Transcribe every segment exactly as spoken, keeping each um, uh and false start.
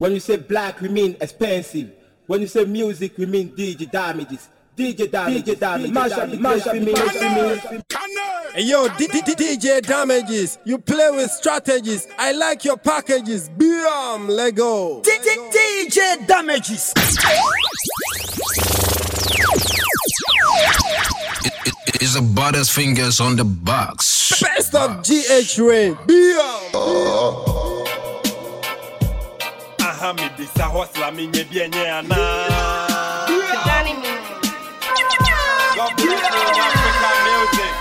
When you say black, we mean expensive. When you say music, we mean D J damages. D J damages, D J damages, mash up, mash up, mash up. Hey yo, D J damages, you play with strategies. I like your packages. Bam, let go. D J damages. It, it is a butters fingers on the box. Best of G H Rain. Bam. Aha mi bisa hosla mi nye bien nye ana. God bless you, African music.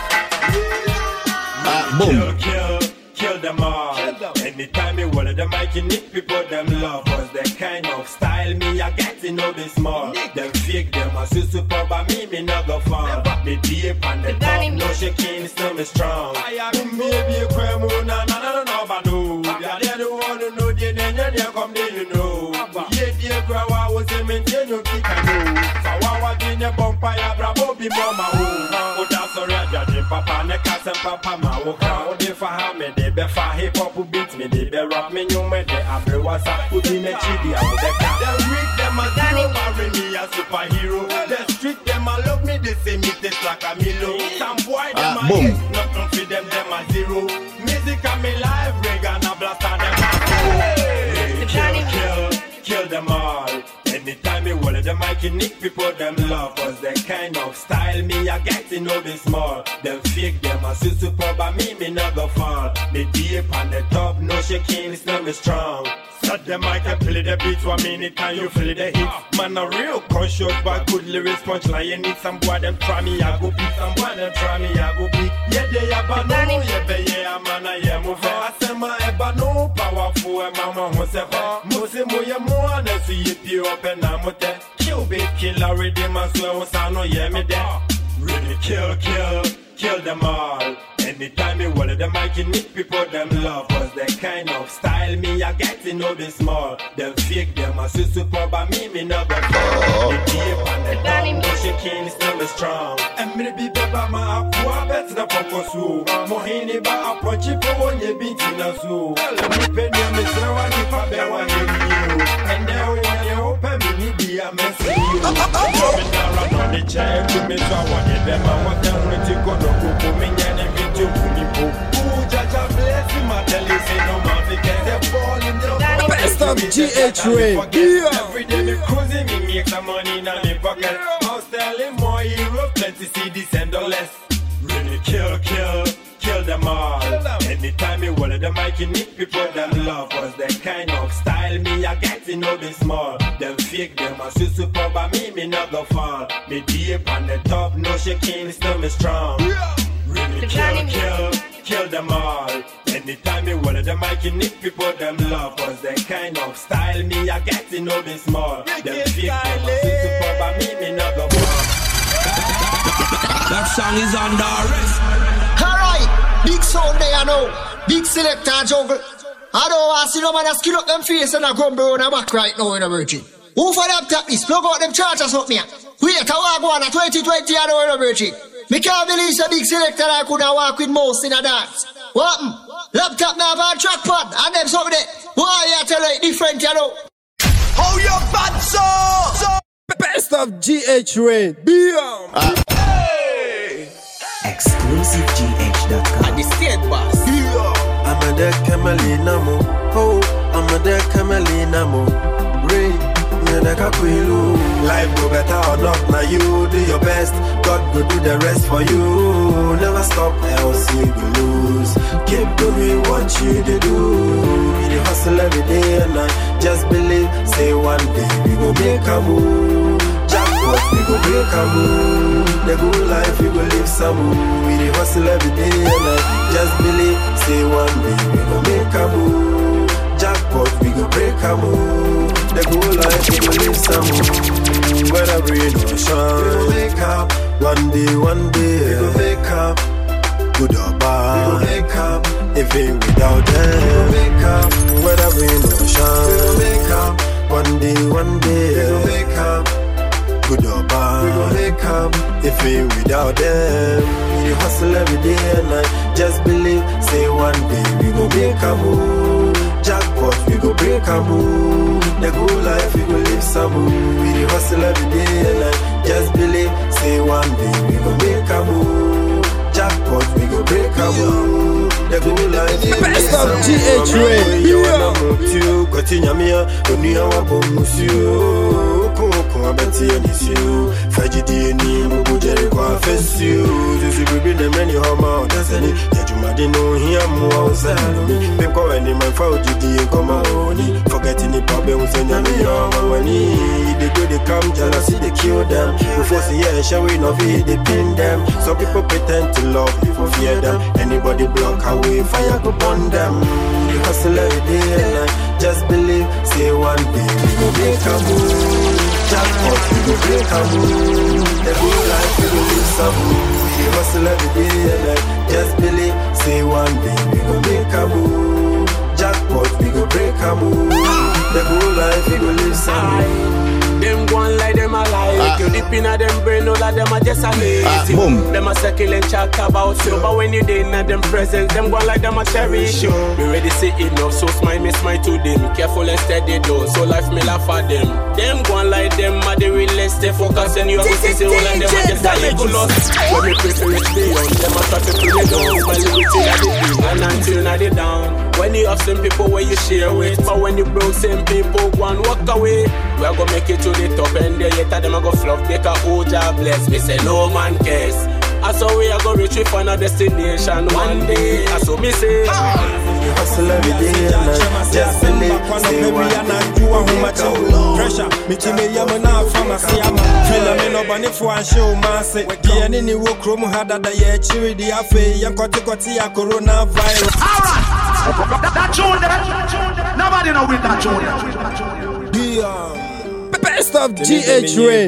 Kill, kill, kill them all. Anytime me one of them I can nick people them love. Was the kind of style me I get to know this more. Them fake them a so super but me me not go far. Me deep on the top, no shaking, still me strong. I am baby a cremo na na na na but no. Yeah, they don't want to know the then you come there you know. Yeah, dear crowd was a maintain your kick and go. So I was in a bumper ya bravo be mama oh. Oh that's alright judge papa ne kasem papa ma wo ka. They for me they be for hip hop beat me they be rap me you me they have WhatsApp put in a chidi I would car. They read them as zero marry me a superhero. The street them a love me they say me taste like a Milo. Some boy them a hate nothing for them them a zero. Music and me live reggae and blast on them a kill kill kill them all. Anytime me hold the mic and nick people them love. Cause the kind of style me I get to know this small. Them fake them a so super but me me not go far. Me deep on the top no shaking it's not me strong. Set the mic and play the beats one minute and you feel the hit. Man a real conscious but good lyrics punchline. You need some boy them try me I go beat. Some boy them try me I go beat. Yeah they a bad no yeah be yeah man I yeah move. I say my eba no powerful mama who say ba. Mose mo ya mo na see it you up and I'm with that. Kill big kill already man so I know yeah me there. Really kill kill kill them all. Anytime me hold the mic and nick people them love. Cause the kind of style me I get to know this small. Them fake them a so super but me me not go far. The deep and the top no shaking still me strong. And me be beba ma akwa bet na pokosu. Mohini ba approach for one ye binti na so. Let me pay them me say one if I be one you. And now when you open me need be a mess for you. Coming down on the chair to me so I want it them I want them to go no go me nyane me to me po. Ooh jaja bless him I tell you say no man fi get the ball in the best of G H Rain. Every day me cruising me make some money in my pocket. House telling more hero plenty C Ds and dollars. Really kill kill kill them all. Anytime me hold the mic and nick people them love. Cause the kind of style me I get to know this small. Them fake them a so super but me me not go far. Me deep on the top no shaking still me strong. Really kill kill kill them all. Anytime me hold the mic and nick people them love. Cause the kind of style me I get to know this small. Them fake them a so super but me me not go far. That song is under arrest. Alright, big sound there now. Big selector jungle. I don't want to see no man a skill up them face and a grumble on a back right now in a virgin. Who for them tap this? Plug out them chargers up here. Wait, I walk one a twenty twenty I know in a virgin. Me can't believe a big selector I could have walk with mouse in a dance. What happened? Laptop now have a trackpad and them something there. Why you tell it different you know? How you bad so? so? Best of G H Rain. Bam. Uh, hey. Exclusive G H dot com. At the state boss. Yeah. I'm a dead camelina mo. Oh, I'm a dead camelina mo. Ray, me da kapilu. Life go better or not, now you do your best. God go do the rest for you. Never stop, else you will lose. Keep doing what you do. You hustle every day and night. Just believe, say one day we go make a move. Jackpot, we go break a move. The good life, we go live some move. We hustle every day and night. Just believe, say one day we go make a move. Jackpot, we go break a move. The good life, we go live some move. Whether rain or shine, we go make up. One day, one day, we go make up. Good or bad, we go make up. Even without them, we go make up. Whether rain or shine, we go make up. One day, one day, we go make up. Good or bad, we gon' make up. If we without them, we hustle every day and night. Just believe, say one day we gon' make a move. Jackpot, we gon' break make a move. The good life we go live some move. We dey hustle every day and night. Just believe, say one day we go make a move. Jackpot, we go break a move. The good life we go live Best of some G H move. Ray. You wanna move to continue me, only I want to move you. Come come, I bet you this you. Fajidi ni mubu jeri kwa face you. Sisi bibi ne many home out. That's any. Yeah, you might know here more outside of me. People when they man for Jidi come out. Forgetting the problem with any young when he they go they come jealousy they kill them. Before say yeah, shall we not be they pin them. Some people pretend to love before fear them. Anybody block away fire go burn them. We hustle every day and night. Just believe, say one day we go make a move. Jackpot, we go break a move. The good life we go live some move. We hustle every day and night. Just believe, say one day we go make a move. Jackpot, we go break a move. The good life we go live some move. Them go on like them alive. Ah. You deep in a them brain, all of them are just a lazy. Ah, them a circle and chat about you, but when you dey in them presence, them go on like them a cherish you. Be ready say enough, so smile me smile to them. Careful and steady though, so life me laugh at them. Them go on like them are the realest. They focus on you, I go say all of them are just a evil lost. When me prefer it beyond, them a try to pull it down. My liberty at the deep, and until now they down. When you have some people where you share with, but when you broke same people go and walk away. We are gonna make it to the top and there yet them a go fluff. Take a whole job bless. Me say no man cares. I saw we are gonna reach with final destination one day. I saw me say hustle every day and night. Just believe, say one day you want make a move. Pressure, me to me yama na pharmacy ama. Feel me no bunny for and show massive. The any new chrome had that year chiri the afe. Young koti koti ya coronavirus. Alright, that, that tune there. Nobody know with that tune there. Yeah. Best of G H Ray.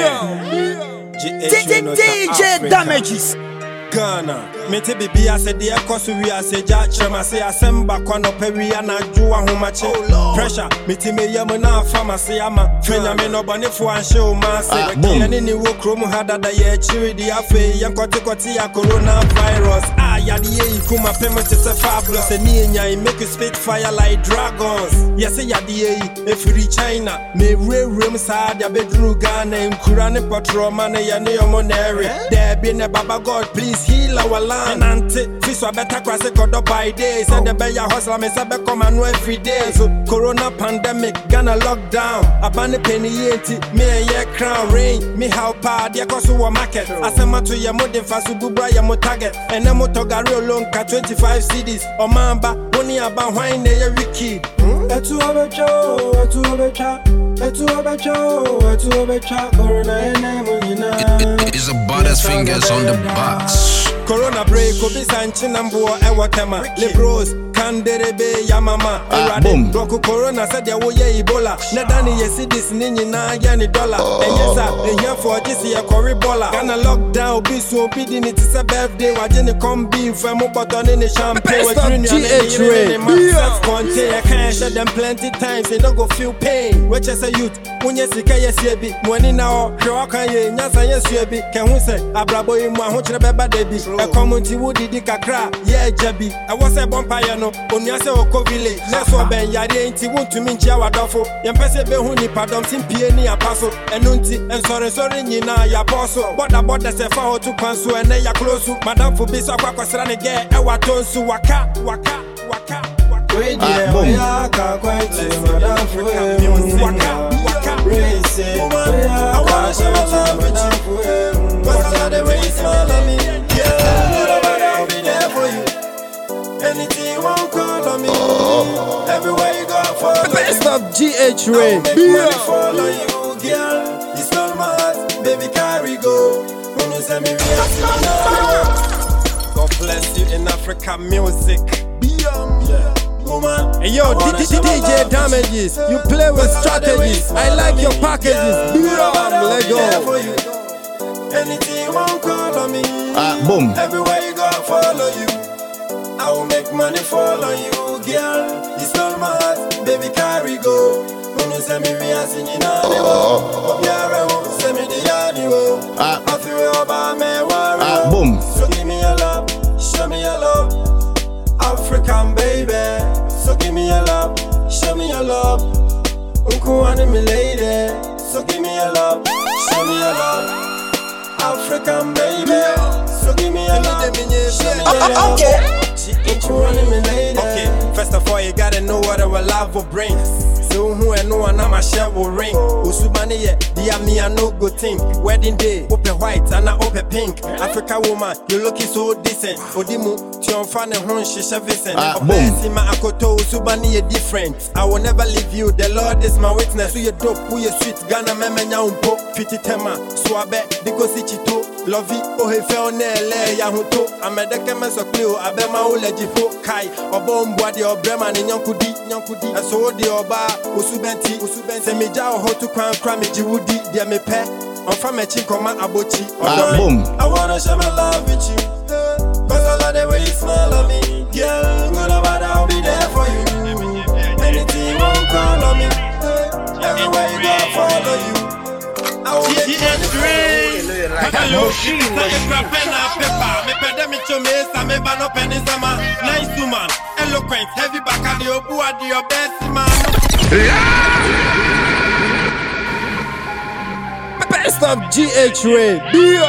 D J Damages. Ghana. Me te bibi ase de akoso wi ase ja chema se asemba kwa no pewi ana juwa homache. Pressure me te me yam na pharmacy ama. Fenya me no bone fo anhye o ma se. Kene ni wo krom hada da ye chiri di afe yankote kote ya coronavirus. Ah ya de ye kuma pemo te se fabulous ni enyan make you spit fire like dragons. Yes ya de ye efiri China. Me rewrem sa dia bedru Ghana nkura ne patroma ne ya ne yomo na ere. There be ne baba God please heal our land. Nante, fish wa better cross a codo by day. Said the bear hustler, me say be come and every day. So corona pandemic, gonna lockdown. A banny penny eighty, me a year crown rain. Me how bad ya cause wa market. I send my to your modern fast bubra ya mo target. And then mo togari alone ka twenty-five C Ds. O mamba, money about wine they a wiki. Etu obecho, etu obecha. Etu obecho, etu obecha. Corona ene munina. It's the baddest fingers on the box. Corona break, obi sanchin ambo e watema. Libros, kanderebe ya mama. Erade, roku corona said ya wo ye Ebola. Nedani ye see this ninyi na ya ni dollar. And yes sir, e here for this ye kori bola. Gonna lockdown, obi so obi din it is a birthday. Wajini come beef, e mo button in the champagne. Best of G H Ray. Self-contained, I can't share them plenty times. They don't go feel pain. Which is a youth, when you see kaya siebi. Mwani na o, shwaka ye, nyasa ye siebi. Can we say, abrabo ye mwa honchre beba debi. A community woody di kakra, yeah jabi. I was a bumpire no, unyase oko village. Let's wa ben yari inti wuntu minchi awa dofo. Yempese be huni padom simpi ni apaso. Enunti, en sorry sorry nyina ya boso. Boda boda se fa hotu pansu ene ya close. Madam fubiso kwa kwa srane ge, ewa tonsu waka, waka, waka. We dear, we are quite Madame Fouet. Waka, waka, race. I want to show Madame Fouet. What's all the way smile on me? Yeah, I'll be there for you. Anything you want, call on me. Everywhere you go, follow. Best of G H Ray. I'll make money follow you, girl. You stole my heart, baby, carry go. When you send me real, God bless you in Africa music. yeah. Hey yo, D J Damages, you play with strategies. I like your packages. Let go. Anything you want, call on me. Ah, boom. Everywhere you go, follow you. I will make money fall on you, girl. You stole my heart, baby, carry go. When you send me real singing on the send me the yard, I feel about me, ah, boom. So give me your love, show me your love. African baby, so give me your love, show me your love. Uncle and me lady, so give me your love. Show me your love. African baby, so give me your love. Show me your love. Okay. Okay, first of all, you gotta know what our love will bring. So who and no one I'm a share will ring. Usubani ye, dear me a no good thing. Wedding day, open white and I open pink. Africa woman, you looking so decent. Odimu, Tion fan and hon shisha Vincent. Obesima akoto, Usubani ye different. I will never leave you, the Lord is my witness. Who you dope, who you sweet, Ghana memenya umpo. Fiti tema, swabe, dikosi chito. Lovey, oh he fell nele, yahuto. Amedeke meso kleo, abema ulejifo. Kai, obombwadi obrema ni nyankudi, nyankudi. Aso di oba, usubenti, usubenti. Semija ohotu kwan krami jiwudi, dia mepe. Onfa mechi koma abochi. Ah, boom. I wanna share my love with you. Cause I love the way you smile on me. Girl, good or bad, I'll be there for you. Anything you won't call on me. Everywhere you go, I'll follow you. G H Rain. Hello, she is a pen and paper. Me pedemi to me, some me ban up and sama. Nice woman, eloquent, heavy back at your boo at your best man. Best of G H Rain.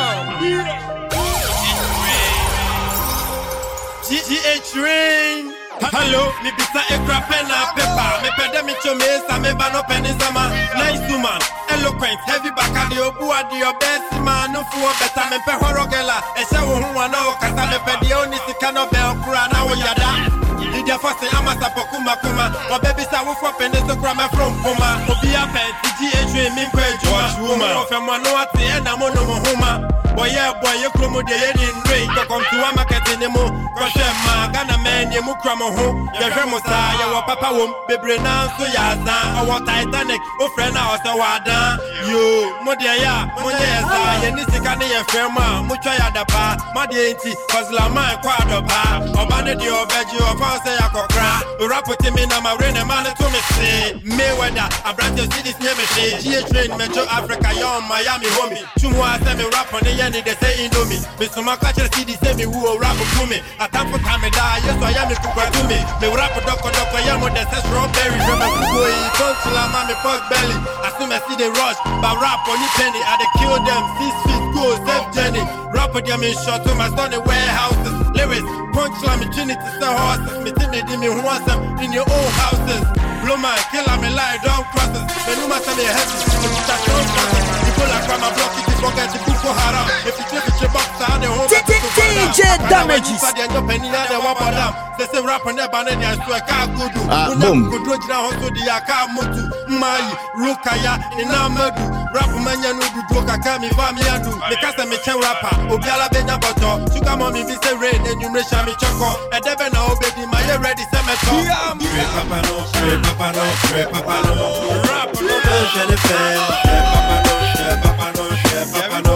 G H Rain. Hello, me bisa a crap pen and paper. Me pedemi to me, some me ban up and sama. Nice woman. Eloquent, heavy back at your boo at your best man. No fool better than Pehorogela. And so who I know, cause I'm a pedioni, the kind of bell crana or yada. Did you first say I'm a sapokuma kuma? Or baby, I will for pennies to grammar from Puma. Or be a pet, the G H A, me quite woman. Of a manuati and a monohoma. Boy, yeah, boy, you come with the head in rain. To come to a market in the moon. Cause I'm a man, you mukramo home. Your Remosa, your papa won't be brennan, so yaza. Our Titanic, oh, friend, I was a wada. You, Modia, Modia, and this is a firma, Muchaya da pa, Madianti, cause Lama and Quadra pa. Or banded your veggie or Fancy Akokra. Rapporting me now, my rain and man to me say. Mayweather, I brought your city's name, G H Rain, Metro Africa, you're Miami, homie. Chumwa, semi rap on the end, they say Indomie. Miss Makacha City, semi who will rap to me. A time for time, yes, I am to me. The rap a doco doco, yam with the strawberry, remember who he comes to la mammy pork belly. As soon as I see the rush, but rap on the penny, I they kill them, six feet go, safe journey. Rap with them in short to my son in warehouses. Lyrics, punchline, me trinity, sell horses. Me think they did me who wants them in your own houses. Blow my kill, I'm a lie, down crosses. The new master, they have to start down crosses. You pull like from a block, if you forget the Boko Haram. If you take your box, I had a home. D J Damages. They say rap on their banner, I swear, I could do. Boom. Good road now, so the Akamutu, my Rukaya, in Amadu, rap mania no do Doka Kami Vamiadu, because I'm a chain rapper, Ogala Benya Boto, Sugar Mommy, Mister Rain, and you may share me choco, and never know, baby, my ready cemetery. Papa no, Papa no, Papa no, rap no, Jennifer, Papa no, Papa no, Papa no.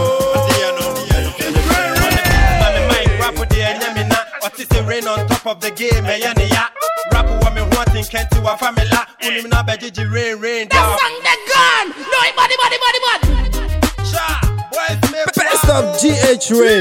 Rain on top of the game, eh? Yeah, rap woman wanting can't do a family. Unim na beji rain, rain. That's on the gun. No, body, body, body, body. Best of G H Rain.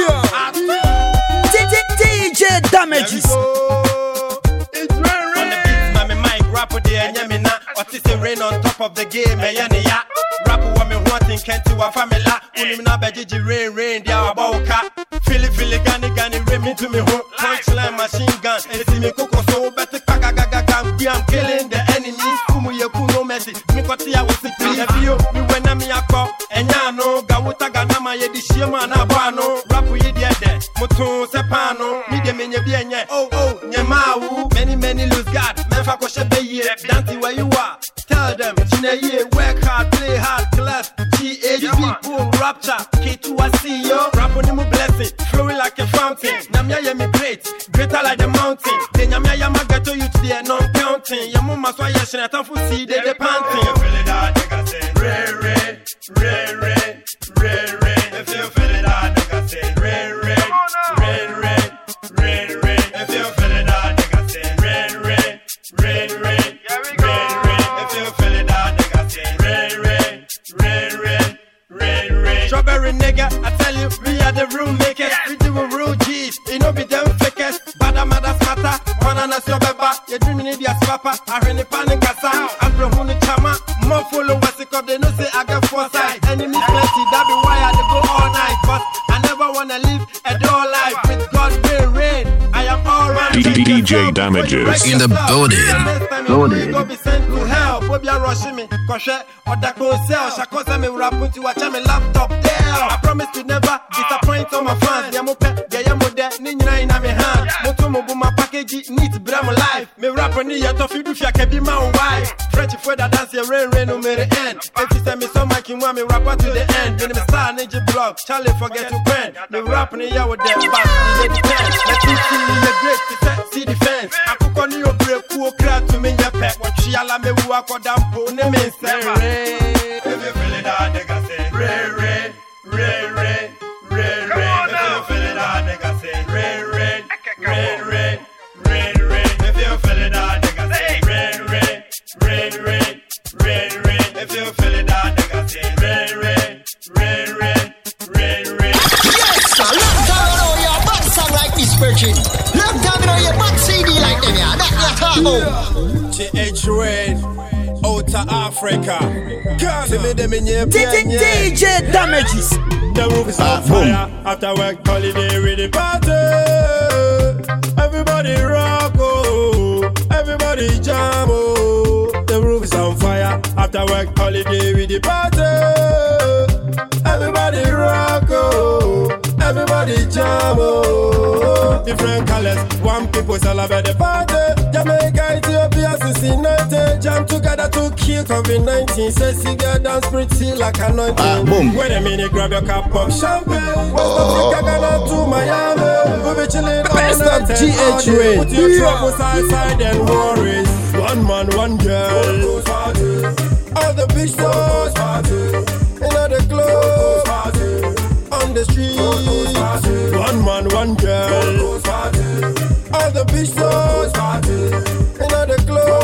D J Damages. It's rain, rain. On the beat, mommy, Mike, rap with the Yamina. What is the rain on top of the game, eh? Yeah, rap woman wanting can't do a family. Unim na beji rain, rain. Dia aboka. Philly, Philly, Gani, Gani, Remy to me home. Punchline, machine gun, and see me cook so better. I'm killing the enemies. Kumu ye kuno messy. Me kwati ya wasi free. If you, me when I'm a cop, and ya know, Gawuta Ganama ye di shima na bano. Rapu ye de, Moton Sepano, me de menye bienye. Oh, oh, Nyemau. Many, many lose God. Menfa ko shebe ye. Dante where you are. Tell them, Chine ye, work hard, play hard, class. G H B, boom, rapture. K two I see yo. Rapu ni mu blessing. Flowing like a fountain. Namya ye me great. Greater like the mountain. Then Namya ya magato you to the non-counting. Your mama saw your shit, I thought see they panting. You feel it out, they can say, Ray, Ray, Ray, Ray, Ray, Ray. If you feel it out, they can say, Ray, Ray, Ray, Ray, Ray, Ray. If you feel it out, they can say, Ray, Ray, Ray, Ray, Ray, Ray. If you feel it out, they can say, Ray, Ray, Ray, Ray, Ray, Ray. Strawberry nigga, I tell you, we are the rule makers. We do a real G's, you know be them fakers. Bada mada smata, one and a your beba. You dreaming Canadian papa, I heard the panic casa. I'm from Huni Chama, more followers because they know say I got foresight. Enemies plenty, that be why I go all night. But I never wanna live a dull life with God will reign. I am all right. D J Damages in the building. Building. Go be sent to hell. Bobia rushing me. Koshe or the cell. Shakosa me rap to watch me laptop there. I promise to never disappoint all my fans. Yamope, Yamode, Nina in my hand. Motomo my package neat bram life. Me rap on the yacht of you if I can be my wife. French for the dance, your rain, rain, no mere end. If you send me some, I can want me rap to the end. When me start ninja blog, Charlie forget to pen. The rap in the yacht with them back. Let me see the great to see the fence. I cook on your break, cool crowd to me, your pet. What she allow me walk or down, pull them in. If you feel it, I nigga say, Ray, Ray, Ray, Ray, Ray, Ray. If you feel it, I nigga say, Ray, Ray, Ray, Ray, Ray, Ray. If you feel it, I nigga say, Ray, Ray, Ray, Ray, Ray, Ray. If you feel it, I nigga say, Ray, Ray, Ray, Ray, Ray, Ray. Yes, sir. Long time ago, your back song like this, Virgin. Long time ago, your back C D like them, yeah. That's your talk about. G H Red. Out of Africa. D J Damages. The roof is on fire. After work holiday with the party. Everybody rock, oh. Everybody jam, oh. The roof is on fire. After work holiday with the party. Everybody rock, oh. Everybody jam, oh. Different colors, one people celebrate the party. Jamaica, Ethiopia, Cincinnati, jam together to kill COVID nineteen. Sexy girl dance pretty like anointing. Ah, boom. Wait a minute, grab your cup of champagne. West Africa, Ghana to Miami. We'll be chilling all night and all day. Put your troubles aside and worries. One man, one girl. All the beach stores, in the club, on the street. One man, one girl. All the beach stores, in the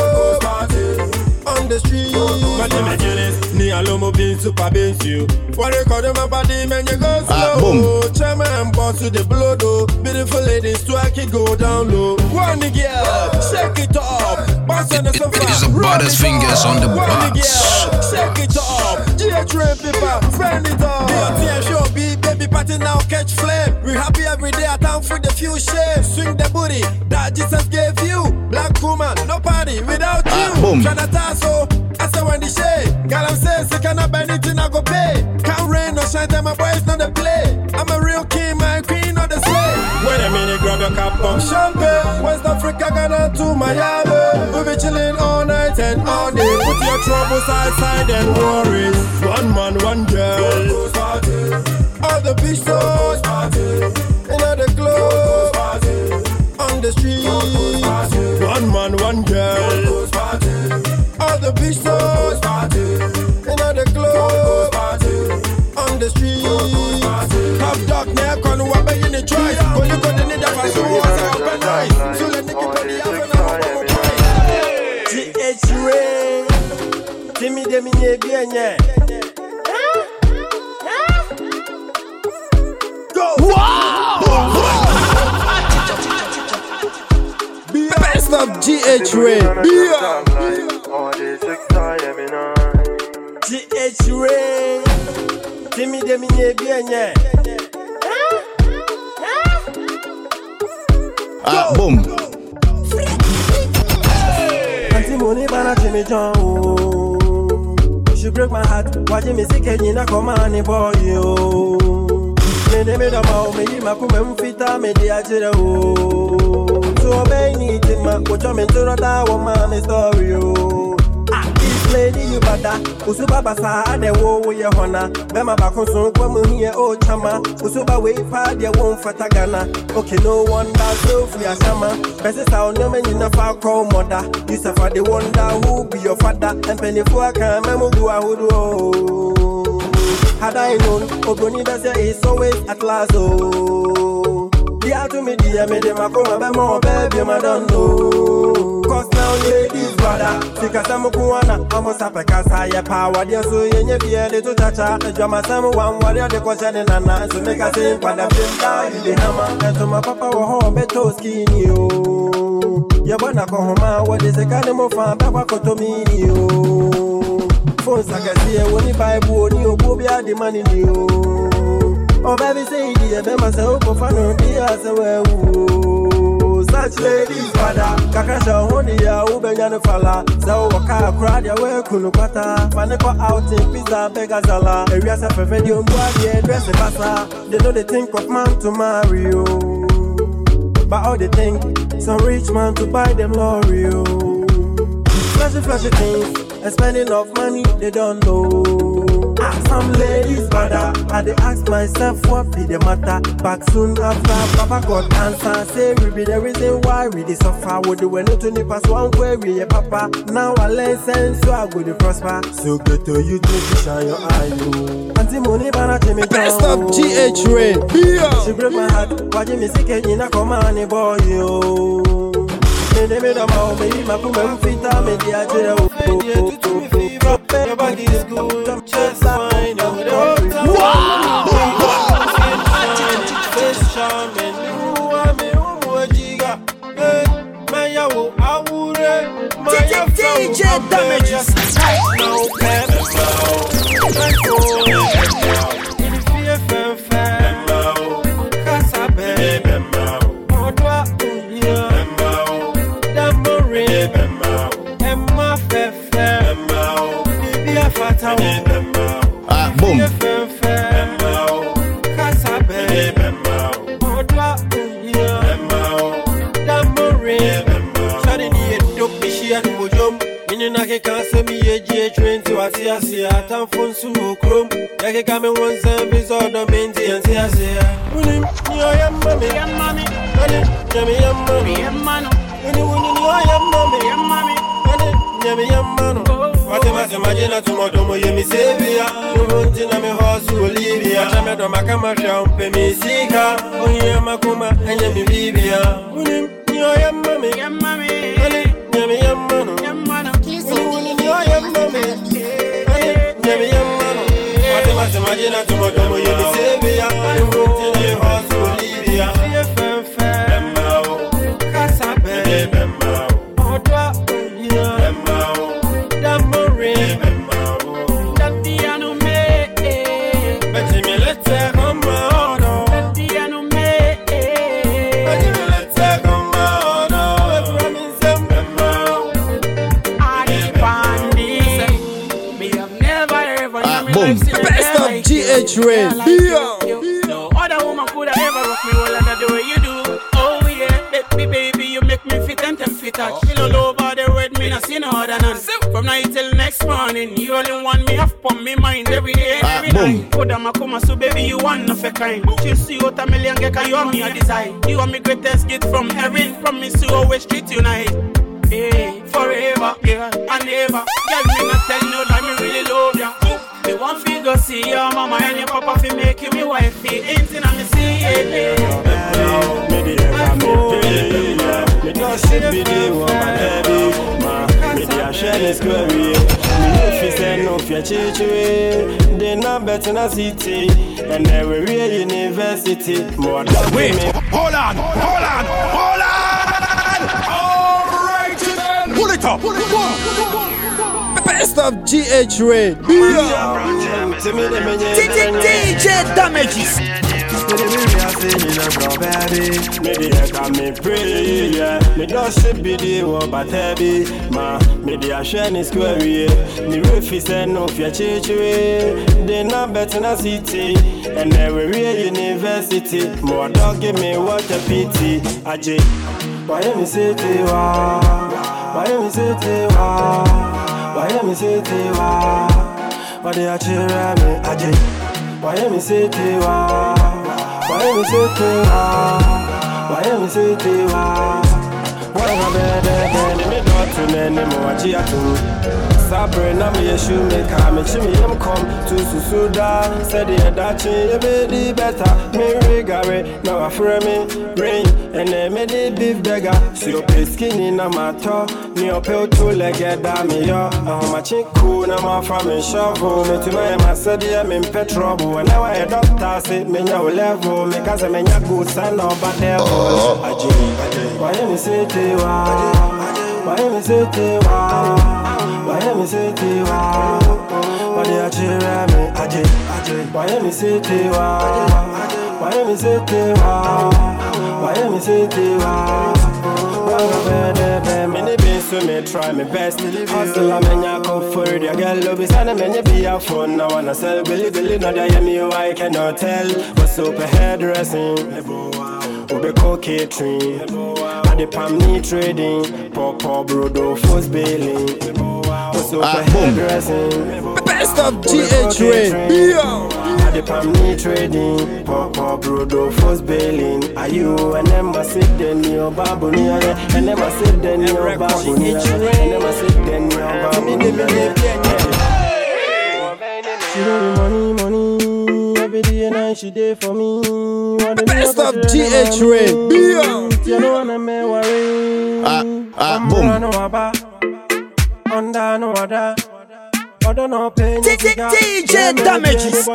club, on the street. My name is Gillis, ni alomo bin super bin you. What you call them a body man you go slow. Chairman boss to the blow though. Beautiful ladies strike it go down low. One girl, shake it up. It, it, it is the baddest fingers on the box. Shake it up. G H Ray people, friend it up. D O T N show B, baby party now catch flame. We happy every day, I down for the few shame. Swing the booty that Jesus gave you. Black woman, no party without you. Tryna tasso, I say when the shade. Girl, I'm saying, so cannot buy anything I go pay. Can't rain or shine, time my boys not the play. I'm a real king, my queen, not the slave. Wait a minute, grab your cup of champagne. West Africa, Ghana to Miami. We'll be chilling all night and all day. Put your troubles aside and worries. One man, one girl. All the beach stores, in the club, on the street. One man, one girl. All the beach stores, in the club, on the street. Top dog, neck on what by in the choice. Go you go to the never so what's open nice. So let me keep on the oven. G H Ray, Timmy Demi Bien. Go! Wow! Best of G H Ray. G H Ray, Timmy Demi Bien. Ah, boom. Auntie Money Bana Timmy John. She break my heart. Watching me sick and you not come on the boy. Me de me da ma me yi ma kuma mfita me de ajere o. So obey ni tema, what you mean to that woman me story o. Ah, this lady you bada, usuba basa de wo wo ye hona. Be ma ba ko so kwa mu hie o chama. Usuba we pa de won fata Ghana. Okay, no wonder so free asama. Best sound no men na fa call mother. You suffer the wonder who be your father. And penny for can memo do ahudu. Had I known, Ogoni Bessia is always at last. Oh, dear to me, dear, made him a come a more baby, I don't know. Cause now, ladies, brother, because I'm a Kuana, I'm a Sapacas, higher power, dear, so you never be a little toucher. The drama, someone, what are the question and Anna, so make a sing for the film down in the hammer. And to my papa, were home, better skin you. Ya wanna go home, what is a kind of fan, Papa Cotomini? Phones I can see when you buy wood, you will be at the money. Oh, baby, say, dear, myself, for fun, as a well. Such ladies, father, Kakasha, Honia, Ubenyana Fala, so Waka, crowd your work, Kulupata, Faneco out in Pizza, Begazala, areas of a video, Boy, dress a passa. They know they think of man to marry you, but all they think, some rich man to buy them L'Oreal. Flashy, flashy things, and spending enough money, they don't know. Some ladies bother, I they ask myself what be the matter. Back soon after Papa got answer, say we be the reason why we dey suffer. Would do when to nip us one query, yeah, Papa. Now I learn sense, so I go to prosper. So good to you to shine your eye, you. Auntie money bana me down. Best of G H Rain. She break my heart, watching me sick in a command boy, yo. Me de me da mau, baby, my woman fit a me dia jail. Your body is good, just fine. Wow! Face charming, you are me, Uwajiga. Maya wo awure, Maya D J Damages. No pep, no. Il fait faire faire, casa belle, on doit oublier. D'amour, Emma fait faire. Ah, boom. I can't say me a G train to a C S C. I can't phone so chrome. I can't come one service or the main and C S C. Winning, you are mommy, your mommy, Yammy, your mommy, your man. When you win, you are your mommy, your mommy, Yammy, your man. What am I imagine tomorrow? You me savior. You want to know me horse will leave you. I'm a Domacama jump, me seeker. Oh, yeah, Macuma, and Yammy Libya. Winning, you are your mommy, your mommy, Yammy, your man. Imagine to my domo, you be savior. You won't tell your horse to leave ya. Casa Bay, Odwa, Damorin, Dandiano me, but me let's take on my honor. Dandiano me, but me let's take on my honor. Promise them, I Bandi, me have never ever boom. Best of G H Rain. No other woman could have ever rock me well under the way you do. Oh yeah, baby, baby, you make me fit and fit touch. Feel all over the world, me not see no other none. From night till next morning, you only want me have pump me mind every day, every ah, night. Put them a come so baby, you want no fake kind. You see what a million get, you want me a design. You want me greatest gift from heaven. Promise you always treat you nice. Hey, forever, yeah, and ever. Girl, me not tell you no lie, me really love ya. Me want to go see your mama and your papa fi make you me wifey. Anything I me see it. Me dey come me pay, me just sit be the woman baby. Ma, me dey share this query. Me no fi send no fi chichi. They not better na city, and every real university. More than wait, hold on, hold on, hold on. All right then, pull it up, pull it up. Best of G H Rain. D J Damages. Me dey come me pray, yeah. Me don't ship be the one, but heavy. Ma, me dey share this query. Me refi send no fi chichi. They not better na city, and every real university. More dog give me what a pity. Ajay, why me say tiwa? Why me say tiwa? Why me say tiwa? Why they a cheer me? Ajay, why me say tiwa? Why me say tiwa? Why me say tiwa? Why me say tiwa? Me don't to me more chia too. Sabre, na me a shoemaker, me chimney am come to Susuda. Said the Adachi, you made it better. Me regare, now I frame me, rain, and then made it beef beggar. So you pay skinny, na my top, me up to leg at me, yo. I'm my chick cool, na my family shovel. Me to my master, I'm in petrol, and now I doctor say, me no level, me cause I'm in a good son of a devil. Why am I say to Why am I say to Why am I say to Why do you cheer me? Why am I say to Why am I say to Why am I say to Many beans to me, try my best. Hustle, I'm in your comfort. Your girl love is and I'm in your be a phone. Now wanna sell Billy Billy, not that you me, I cannot tell. What's up a hairdressing? Ube co-catering, at the palm knee trading, Papa Brodo Force Bailing, what's up a hairdressing, best of G H Rain, at the palm knee trading, Papa Brodo Force Bailing. Are you and them must sit then your babu near, and them must sit then your babu near, and them must sit then your babu near. She don't money, money, every day and night she day for me. Best of G H Rain. You know I'm a worry. Ah, ah, boom. Under no other. I don't know pain. D J Damages.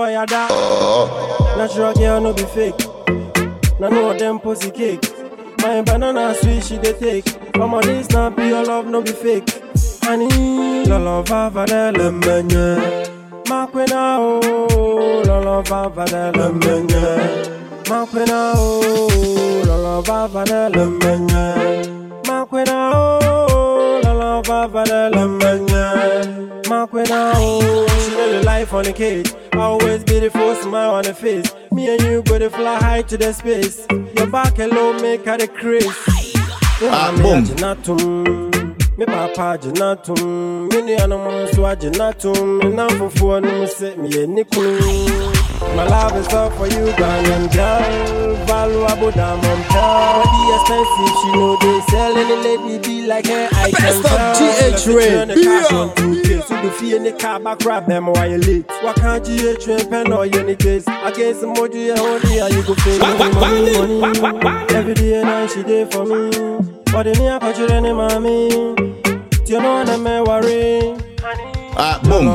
Natural girl no be fake. No know them pussy cake. My banana sweet she they take. Come on this not be your love no be fake. Honey, la loveava de le menu. Makwena o, la loveava de le menu. Makwena o, la love va de le menu. Makwena o, la love va de le menu. Makwena o, she know the life on the cage. Always be the first smile on the face. Me and you go to fly high to the space. Your back alone make her the craze. Ah, boom. Me papa jinatum, me ni animals to a jinatum, me now for four no set me a nickel. My love is all for you, Ghanaian girl. Valuable diamond pearl. Body expensive, she know they sell any lady be like her. I can tell. G H Rain. So the fee in the car back grab them while you late. What can't G H Rain pen or any case? Against the mojo you hold here, you go pay money, money. Every day and night she day for me. But in here, put you in mommy. You know I'm a worry. Ah, boom.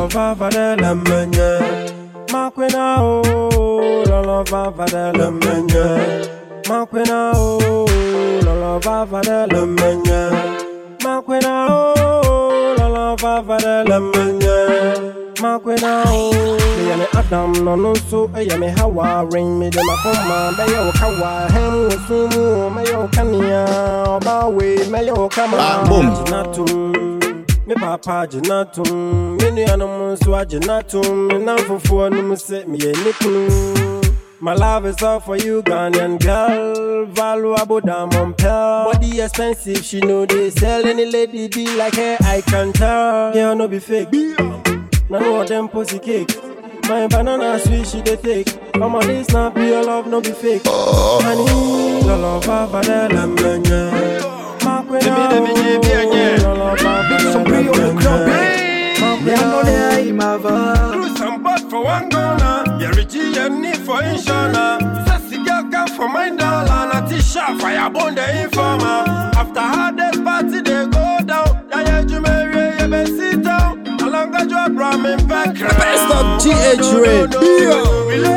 Makwena o, la love va de le menu. Makwena o, la love va de le menu. Makwena o, la love va de le menu. Makwena o, me and Adam no no so e me Hawa rain me de mapoma be yo kawa hem sumu me yo kania oba we me yo kama. Ah, boom. Me papa jinatum, me ni animals to a jinatum, me now for four no set me a nickel. My love is all for you, Ghanaian girl. Valuable diamond pearl. Body expensive, she know they sell any lady be like her. I can tell. Girl no be fake. None of them pussy cake. My banana sweet she they take. Come on this not be your love no be fake. Honey, la love va de la menu. Through some butt for one dollar, yeah, Richie and need for insurance. Sassy girl come for my dollar, not t-shirt, fire bone the informer. After hardest party, they go down. Yeah, you marry, you best sit down. Along a job, ramen back. The best of G H Rain.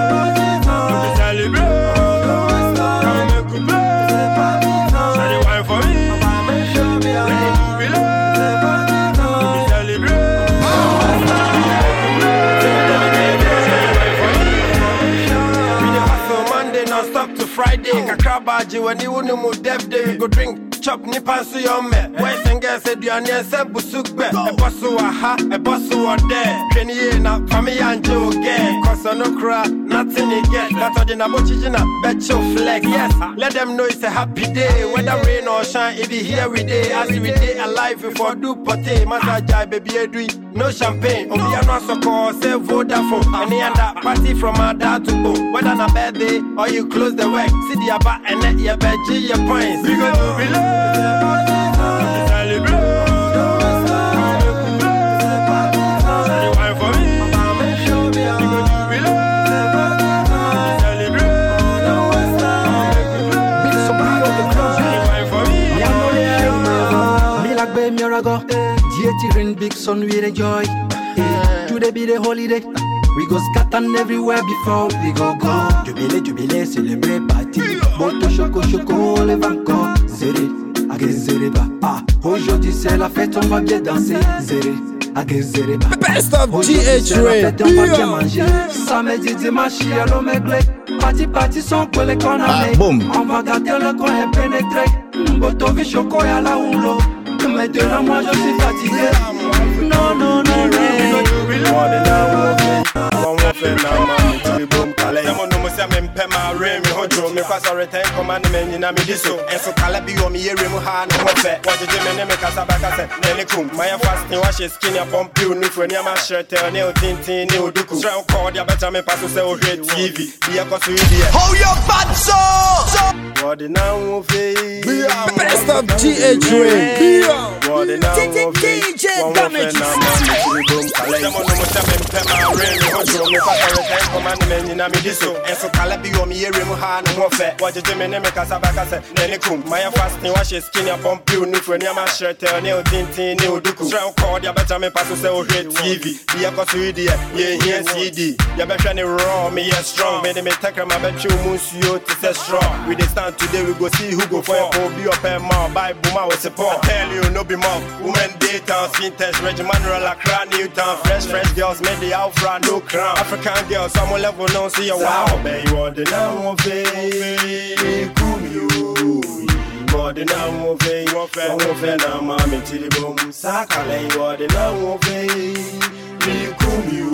Friday, Kakabaji, when you wouldn't move dev day, go drink, chop, nipa, so your me. Boys and girls said you are near Busukbe, a boss who are ha, a boss who are there. Kenny, not family and Joe again. Cause I no cry, nothing you get. That's what in a bochina, bet your flex. Yes, let them know it's a happy day. Whether rain or shine, if you here we day, as we day alive before do pote, Masajai, baby, edui, no champagne. On the announce so call, say Vodafone. And the other party from our dad to boom. Whether on a bad day or you close the work. See the about and let your bed your points. We go to below. Celebrate. son with the joy. Yeah. Today be the holiday. We go scatter everywhere before we go go. Jubilé, jubilé, célébrer party. Moto choco choco, lève encore. Zéré, agé zéré ba. Ah, aujourd'hui c'est la fête, on va bien danser. Zéré, agé zéré ba. Best of G H Ray. On va bien manger. Samedi, dimanche, allô méglé. Parti, parti, son pour les qu'on a. On va gâter le coin et pénétrer. Moto vi choco y'a la houlo. Maintenant moi je suis fatigué. Non, non, non, non. Best of G H Ray. D J Damages. We dey stand today, we go see who go for your be up and more by Buma with support. I tell you, no be more. Women daytime, vintage, Regiment Roller, Crown, Newtown, fresh, fresh girls, made the out front, no crown. African girls, someone level, no see a wow. Baby, what the now of it, cool you. More than now of it, one fair, now, mommy, till the boom, Sakale, what the now of it, cool you.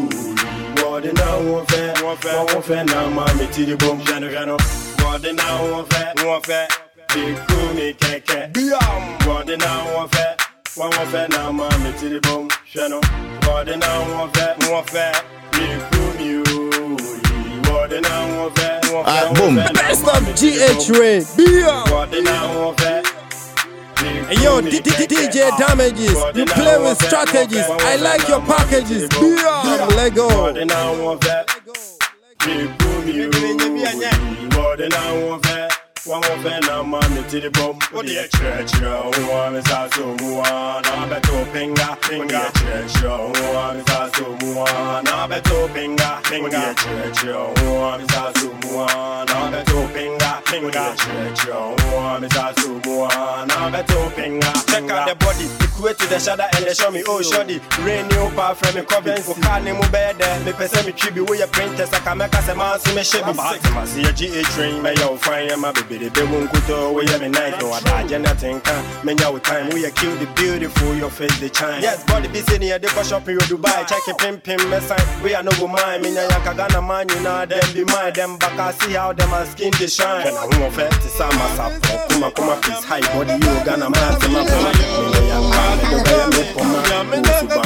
More than now of it, one fair, now, mommy, till the boom, General. More than now of it, one fair. Big Kumi Keke, Biam, more than now of it. One of it now, mommy, to the boom, channel. More than now of it, one fair. Big Kumi, more than now of it, one fair. Boom, best of G H Ray, Biam, more than now of it. Hey yo, D J Damages, you play with strategies. I like your packages. Biam, Lego. More than now of it. Big Kumi, more than now of it. One more fan, I'm money to the bomb. Oh, the church, one is also one. I bet to pinga, pinga, church, one is also one. I bet to pinga, pinga, church, one is also one. I bet to pinga, pinga, church, one is also one. I bet to pinga. Check out the body, equate to the shadow and they show me, oh, shoddy. Rain new power from me, copy for carne, move bed, me person me tribute with your printers. I can make us a man, see me ship. I see a G A train, may you find my baby. The won't go away every night. No, I die, nothing can. Men, your time, we are kill the beautiful, your face, the chine. Yes, body be sitting here, they go shopping, you Dubai. Check your pim pim, mess we are no go mind. Mina Yakagana man, you know, them be mine. Them back, I see how them are skin they shine. And I won't fast to summer sap. Kuma, kuma, please, high body, you gonna man, to my mama. Mina Yakagana, you better make for my man.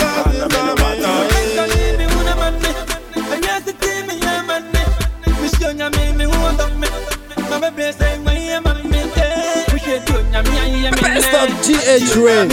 Best of G H Ray.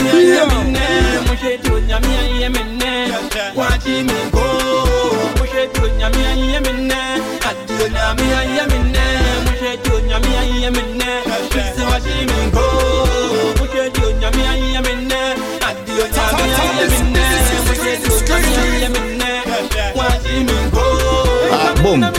Boom.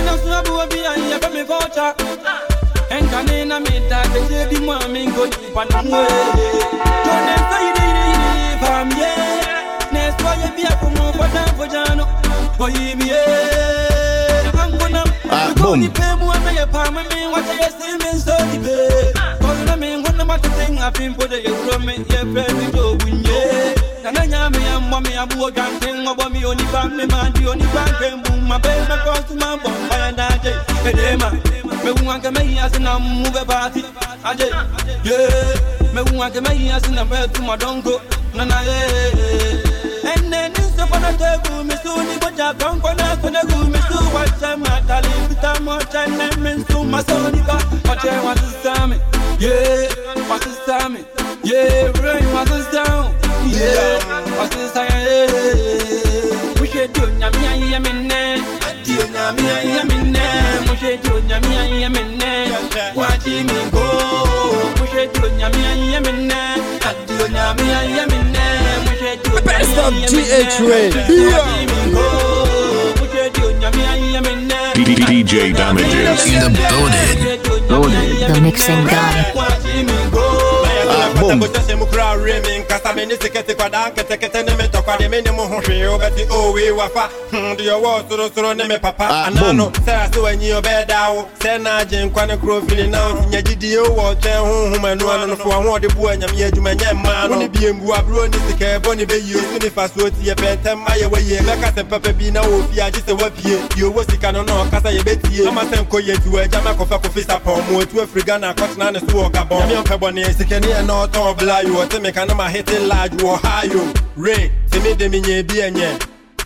And Canina made that the baby mommy go deep on the way. Don't ever leave from here. Next why you be a come over down for Jano. For you be I'm gonna go the pay more than your palm and me. What I see me so deep. Cause I mean, one about the thing I've been put a from me. Yeah, baby, go win. Yeah. And I am me and mommy, I'm walking thing about me only family man. The only family boom, my baby, my cross to my bum. I and I say, hey, man. Me want to make us in a move party. Aje, yeah. Me want to make us in a bed to my dongo. Nana, yeah. And then it's up on the table. Me soon you put your tongue on us when I go. Me so watch them at the leave it much and then me so my son. Watch them what is Sammy, yeah. What is Sammy, yeah. Rain what is down, yeah. What is I? We should do nyami yamine. Do nyami yamine. Watch me go, push it to Yamina, of G H Ray. D J Damages in the building. Loaded. The mixing guy. Boom. Top blind, you want me can ma hit it large or high you. Ray, to me the minye be enye.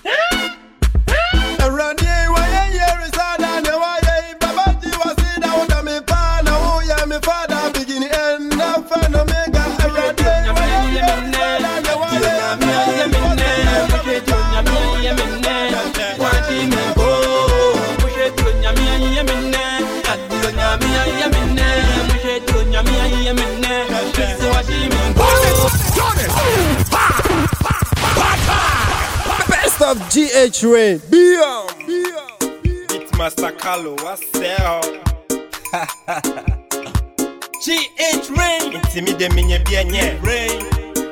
Around here, why here is hard and why Baba G was in out of me pan, oh yeah, me father beginning end up fan omega. Around here, why here is hard and why Best of G H Ray. Beyond. It's Master Carlo. What's there? G H Ray. It's me, the minye bien Ray.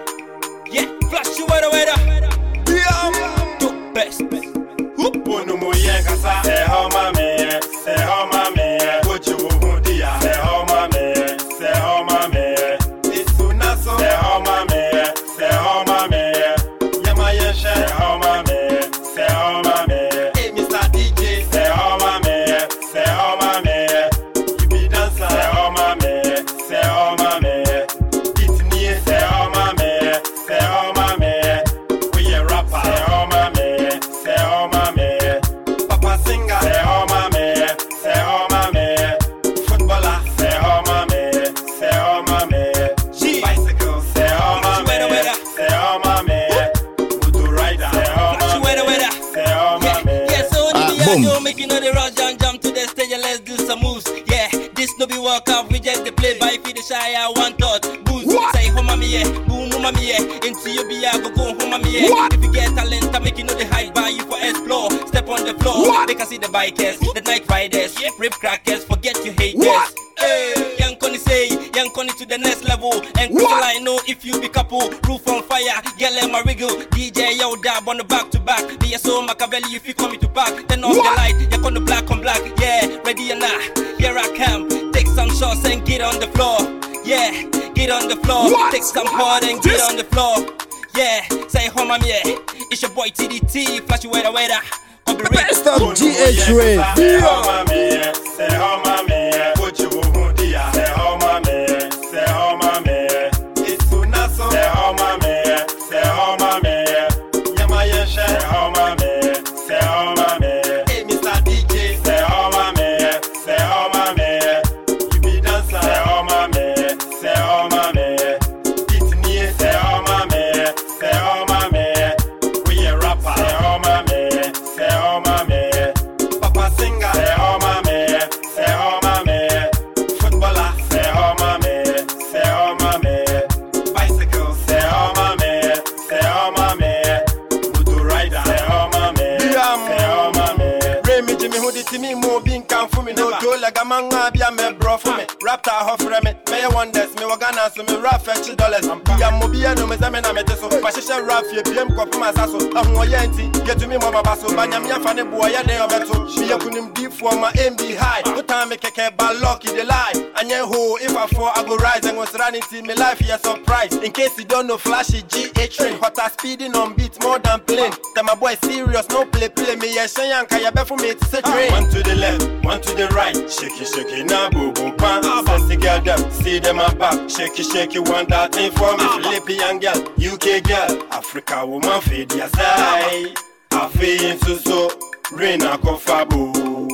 Yeah, flash you weather weather. Beyond. The best. Whoop. No more yanga. Say how mommy. Say how mommy. What you want to say how mommy. Say how mommy. It's soon as so. Say how mommy. Say how mommy. Yama yeshe. Say how mommy. Say how mommy. Hey, Mister D J. Say how mommy. Say how mommy. You be dancer. Say how mommy. Say how mommy. It's me. Say how mommy. Say how mommy. We a rapper. Say how mommy. Say how mommy. Papa singer. Say how mommy. Say how mommy. Footballer. Say how mommy. Say how mommy. Bicycle. Say how mommy. Say how mommy. Motor rider. Say how mommy. Say how mommy. Yeah, so only me make you know the rush and jump to the stage and let's do some moves. Yeah, this no be walk up, we just the play by feed the shy. I want thought. Boost. Say home mommy yeah, boom mama me yeah. Into you be I go go home mommy yeah. If you get talent, I make you know the hype by you for explore. Step on the floor, they can see the bikers, the night riders, rip crackers, forget you haters. Hey, young Connie say, young Connie to the next level. And quickly I know if you be couple, roof on fire, girl let my wiggle. D J yo dab on the back to back. Be a so Machiavelli if you come me to back. Then off the light, you're on the black on black. Yeah, ready or not, here I come. Take some shots and get on the floor. Yeah, get on the floor. What? Take some part and get on the floor. Yeah, say home I'm yeah. It's your boy T D T, flash you weather weather. Best of G H Ray. Say how mommy, say how mommy, what you want to say how mommy, say how mommy. It's soon as so. Say how mommy, say how mommy. Yama yeshe. Say how mommy, say how mommy. Hey, Mister D J. Say how mommy, say how mommy. You be dancer. Say how mommy, say how mommy. It's me. Say how mommy, say how mommy. We a rapper. Say how mommy, say how mommy. Papa singer. Say how mommy, say how mommy. Footballer. Say how mommy, say how mommy. Bicycle. Say how mommy, say how mommy. Motor rider. Say how mommy, say how mommy. Remy Jimmy who did me more being come for me. No told like a man be a me bro for me. Raptor half for me. May wonders me wagana so me rap fetch dollars. I'm mobile no me zamena me teso. Pashisha rap ye B M kopi masaso. Ahun oyenti get to me mama baso. Banya me afane boy ya dey obeto. Be a kunim deep for my aim be high. No time me keke bad luck in the lie. Anye ho if I fall I go rise and was running till me life is a surprise. In case you don't know flashy G H train hotter speeding on beat more than plane. Tell my boy serious no play play me ya shanyanka ya be for me to say train. One to the left, one to the right. Shake it shake it now boo boo pan. Sassy girl them see them a back. Shake it shake it want that thing for me. Philippine girl, U K girl, Africa woman fade your side. I feel so so rain a kofabu.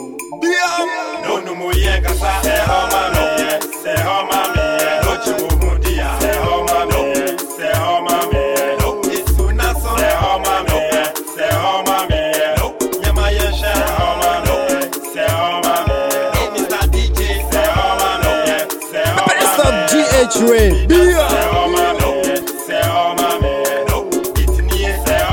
No no more yenga sa. Say how mommy, say how mommy. No chimu dia. Say how mommy, say how mommy. No it's soon as so. Say how mommy, say how mommy. No yama yeshe. Say how mommy, say how mommy. Hey Mister D J, say how mommy, say how mommy. Best of G H Ray. Say how mommy, say how mommy. No it's me, say how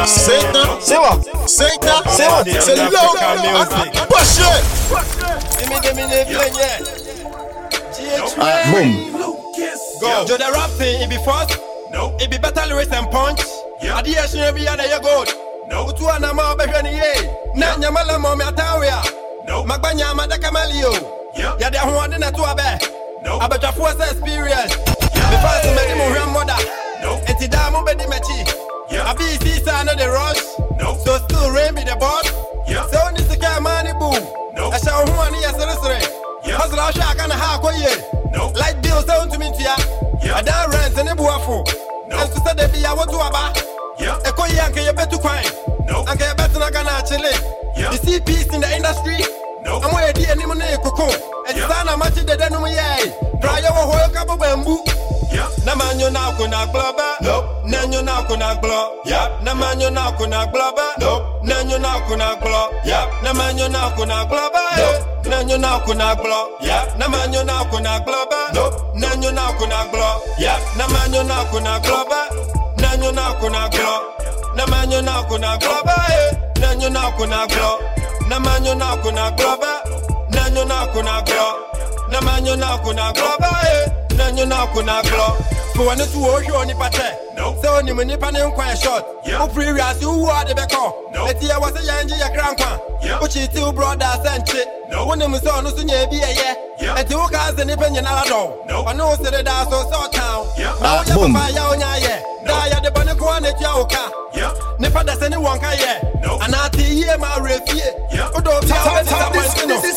Say that. Say what? Say that. Say what? Say low. Push it. Give me, give me the plane, yeah. Uh, boom. Go. Do the rap thing, it be fast. No. It be better lyrics and punch. Yeah. Adiation every other you good. No. Utu anama behind ye. Na nyamala mo me atawia. No. Magbanya madaka malio. Yeah. Ya de ho ade na to abe. No. Abeja force experience. Yeah. Me fast me di mo hwan mother. No. Enti da mo be di mechi. Yeah. Abi see sa no the rush. No. So still rain be the boss. Yeah. So ni to get money boo. No. I shall who ani yesere. Yeah. Hustle I shall gonna ha ko ye. No. Like bills down to me tia. Yeah. I don't rent any buafo. No. And to say they be I want to aba. Yeah. Eko ye anke ye betu kwine. No. Anke ye betu na gana chile. Yeah. You see peace in the industry. No. I'm where di any money koko. And you sana match the denu me ye. Try your whole couple bamboo. Yeah. Na manyo na kuna globa. No. Nanyo na kuna glo. Yeah. Na manyo na kuna globa. No. Nanyo na kuna glo. Yeah. Na manyo na kuna globa. No. Nanyo na kuna glo. Yeah. Na manyo na kuna globa. No. Nanyo na kuna glo. Yeah. Na manyo na kuna globa. Nanyo na kuna glo. Na manyo na kuna globa. Nanyo na kuna glo. Na manyo na kuna globa. Nanyo na kuna glo. Na manyo na kuna globa. Nanyo na kuna glo. For one to wash on the pate. No. So ni muni pane quite short. Yeah. Previous who are the beko. No. Let's hear what a yanji ya grandpa. Yeah. Uchi two brothers and shit. No. One of them son who's in your be a year. Yeah. And two cars and opinion I don't. No. I know so that I saw so town. Yeah. Now you're my yaonya ye. Die at the Bonacone at Yaoka. Yeah. Never does anyone can ye. No. And I see ye my refugee. Yeah. Although this is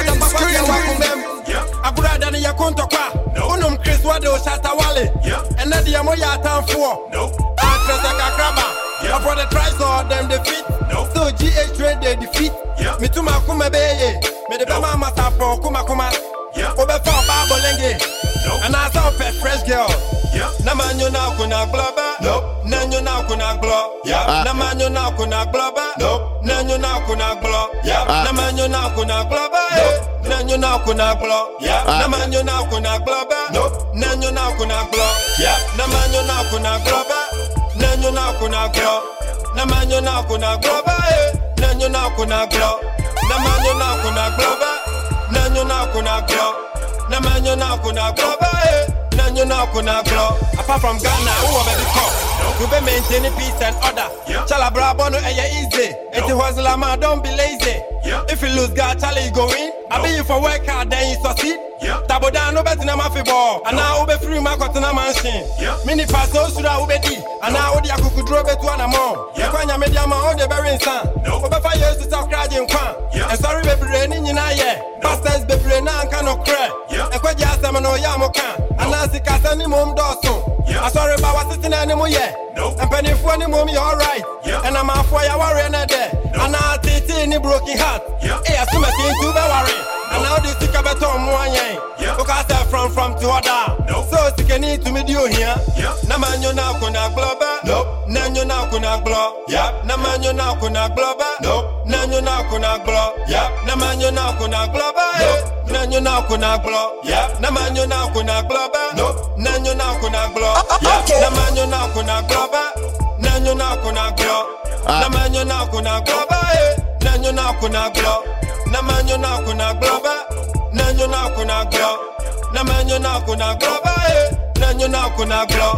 I could have done your contour. Unum Chris Wado Shatawale. Yeah. And then the Amoya town for. No. Actress like a crabber. Yeah. I brought the tries or them defeat. No. So G H trade they defeat. Yeah. Me too, my Kuma Bay. Me the Bama Massa for Kuma Kuma. Yeah. Over for Babolenge. No. And I saw a fresh girl. Yeah. Namanyo na kuna globa. No. Nanyo na kuna glo. Yeah. Namanyo na kuna globa. No. Nanyo na kuna glo. Yeah. Namanyo na kuna globa. No. Nanyo na kuna glo. Yeah. Namanyo na kuna globa. No. Nanyo na kuna glo. Yeah. Namanyo na kuna globa. Nanyo na kuna glo. Namanyo na kuna globa. Nanyo na kuna glo. Namanyo na kuna globa. Nanyo na kuna glo. Namanyo na kuna globa. Nanyo na kuna glo. Apart from Ghana, who are the cop? You be maintaining peace and order. Chalabra bono and you easy. If you was lama, don't be lazy. If you lose God, Charlie, you go in. I be you for work hard, then you succeed. Tabo down, no better than my ball. And now we be free, my cotton machine. Mini pass, no should I be D. And now the Akuku drove it to an amount. Yakwanya mediama on the very sun. Over five years to talk crying kwan. And sorry, baby, raining in a year. Pastors, baby, now cannot cry. And quite just a man or Yamoka. And I see Cassani Mom Dawson. I sorry about what's sitting anymore yet. And penny for any mommy, all right. And I'm a four hour in a day. And I'll take any broken heart. Hey, I assume I came to the worry. And now this is a better one. Because I'm from from to other. So you can need to meet you here. Namanyo na kuna globa. No. Nanyo na kuna glo. Yeah. Namanyo na kuna globa. No. Nanyo na kuna glo. Yeah. Namanyo na kuna globa. Nanyo na kuna glo. Yeah. Namanyo na kuna globa. No. Nanyo na kuna glo. Yeah. Namanyo na kuna globa. Nanyo na kuna glo. Namanyo na kuna globa. Nanyo na kuna glo. Namanyo na kuna globa. Nanyo na kuna glo. Namanyo na kuna globa. Nanyo na kuna glo.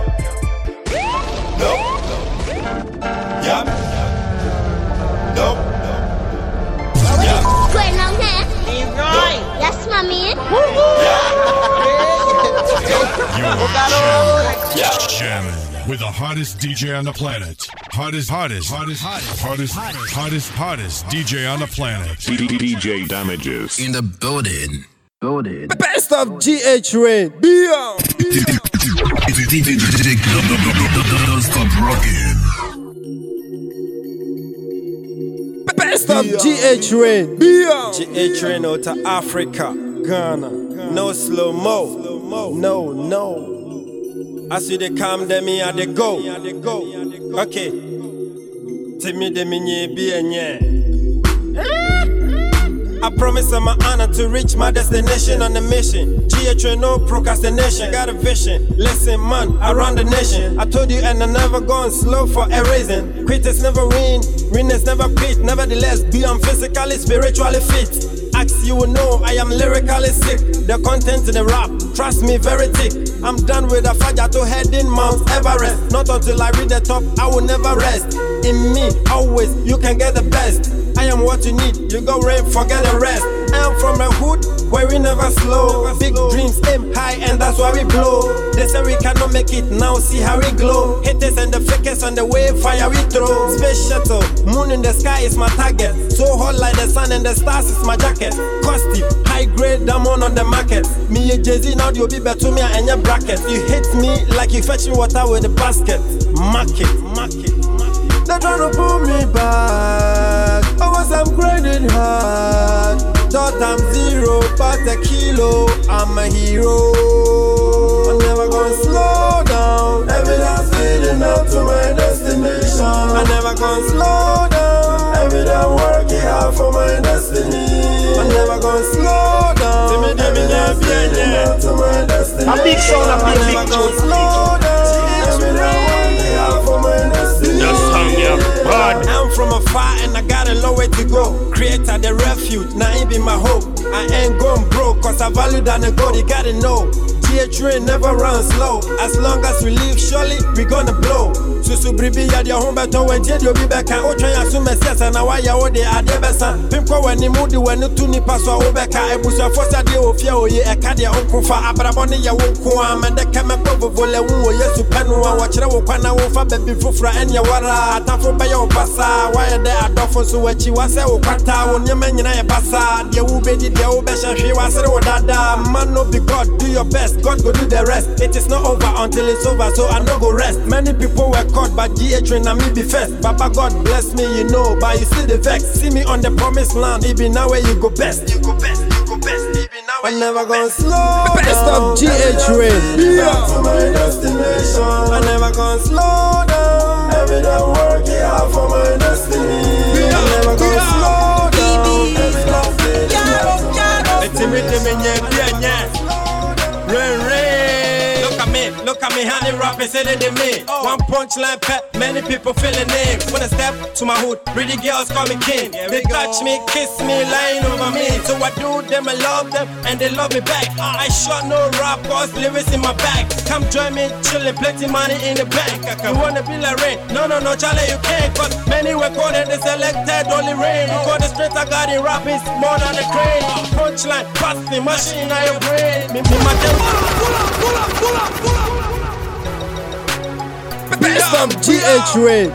No. Yeah. No. Yeah. Going on here? Leroy. Yes, mommy. You're jamming with the hottest D J on the planet. Hottest, hottest, hottest, hottest, hottest, hottest, hottest, hottest D J on the planet. D J Damages in the building. Building. Best of G H Rain. Beyond. Stop rocking. Best of G H Rain. Beyond. G H Rain out to Africa, Ghana. No slow mo. No, no. As you they come, them me and they go. Okay. Tell me them me be a nye. I promise I'm an honor to reach my destination on the mission. G H A, no procrastination, got a vision. Listen, man, I run the nation. I told you, and I never gone slow for a reason. Quitters never win, winners never quit. Nevertheless, be I'm physically, spiritually fit. Ask you will know I am lyrically sick. The content in the rap, trust me, very thick. I'm done with a fire to head in Mount Everest. Not until I read the top, I will never rest. In me, always, you can get the best. I am what you need, you go rain, forget the rest. I am from a hood where we never slow. Big dreams, aim high, and that's why we blow. They say we cannot make it, now see how we glow. Haters and the fakers on the way, fire we throw. Space shuttle, moon in the sky is my target. So hot like the sun and the stars is my jacket. Costly, high grade, diamond on the market. Me a Jay-Z, now you'll be better me and your bracket. You hit me like you fetching water with a basket. Market, market, market. They're trying to pull me back. I was I'm grinding hard. Thought I'm zero, but a kilo. I'm a hero. I'm never gonna slow down. Evidence leading up to my destination. I'm never gonna slow down. Every day I'm working hard for my destiny. I'm never gonna slow down. Every day I'm leading up to my destiny. A big sound, a big, big tune. Slow down. Every day I'm working hard for my destiny. Just song, yeah, bad. I'm from afar and I got a long way to go. Creator the refuge, now it be my hope. I ain't going broke, cause I value than the gold, you gotta know. G H train never runs slow. As long as we live, surely we gonna blow. Susu bribi ya dia home beto when J D obi beka. O twen asu mesiasa na wa ya wo de ade besa. Pimko wani mudi wani tu ni paswa obeka. Ebusa fosa de ofia oye eka de onkofa. Abrabo ne ya wonko amende keme povo vole wo Yesu panu wa wachire wo kwana wo fa baby fufra enya wara. Atafo ba ya opasa. Wa ya de adofo so wachi wase wo kwata wo nyema nyina ye basa. De wo bedi de wo be hwehwe wasere wo dada. Man no be God, do your best. God go do the rest. It is not over until it's over, so I no go rest. Many people were caught, but G H and me be first. Baba God bless me, you know, but you see the vex. See me on the promised land, even now where you go best. You go best, you go best, even now where I'm never gonna slow Best of G H rain. Yeah. To my destination. I'm never gonna slow down. Every day I'm working hard for my destiny. I'm never gonna slow down. Every day I'm feeling hard. It's a rhythm in your brain. Rain, rain. Look at me, look at me, honey rapping, say they did me. Oh. One punchline pet, many people feeling name. When I step to my hood, pretty girls call me king. Yeah, they touch me, kiss me, lying over me. So I do them, I love them, and they love me back. Uh. I shot no rap, cause lyrics in my bag. Come join me, chillin', plenty money in the bank. You wanna be like rain? No, no, no, Charlie, you can't. Cause many were called and they selected only rain. You got the straight, I got it, rap is more than a crane. Punchline, busting, machine on your brain. Me, me, my Best of G H rain.